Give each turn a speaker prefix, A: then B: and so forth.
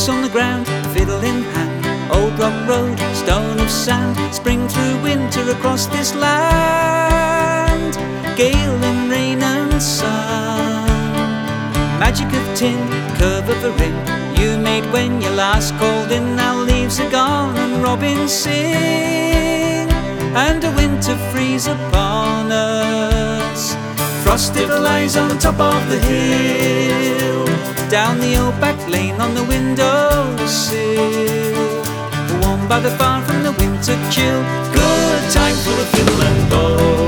A: boots on the ground, fiddle in hand, old rock road, stone of sand, spring through winter across this land, gale and rain and sun, magic of tin, curve of a ring, you made when you last called in. Now leaves are gone and robins sing, and a winter freeze upon us. Frosted lies on top of the hill, down the old back lane on the windowsill, warmed by the fire from the winter chill. Good time for a fiddle and bow.